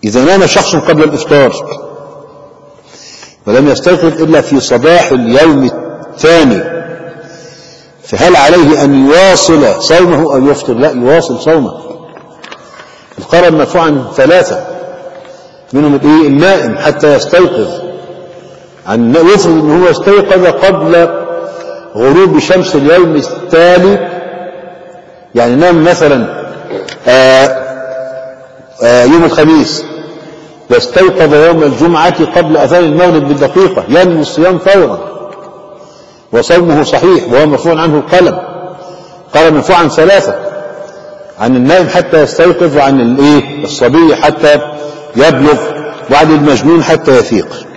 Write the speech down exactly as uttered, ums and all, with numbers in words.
إذا نام شخص قبل الإفطار ولم يستيقظ إلا في صباح اليوم الثاني، فهل عليه أن يواصل صومه أو يفطر؟ لا، يواصل صومه. القرن مرفوع عن ثلاثة، منهم الايه النائم حتى يستيقظ، عن يفرض ان هو استيقظ قبل غروب شمس اليوم التالي، يعني نام مثلا آآ آآ يوم الخميس واستيقظ يوم الجمعة قبل أذان المغرب بدقيقة، ينوي الصيام فورا وصومه صحيح وهو مرفوع عنه القلم. قال مرفوع عن ثلاثة، عن النائم حتى يستيقظ، وعن الايه الصبي حتى يبلغ، وعن المجنون حتى يفيق.